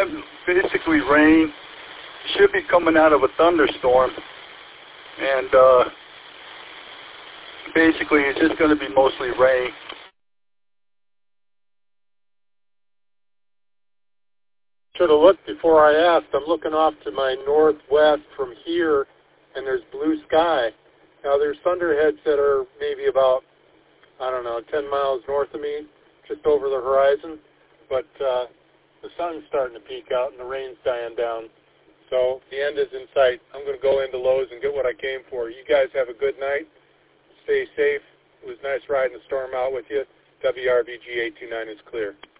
have basically rain. Should be coming out of a thunderstorm. And basically it's just going to be mostly rain. Should have looked before I asked. I'm looking off to my northwest from here, and there's blue sky. Now, there's thunderheads that are maybe about, 10 miles north of me, just over the horizon. But the sun's starting to peek out, and the rain's dying down. So the end is in sight. I'm going to go into Lowe's and get what I came for. You guys have a good night. Stay safe. It was nice riding the storm out with you. WRVG 829 is clear.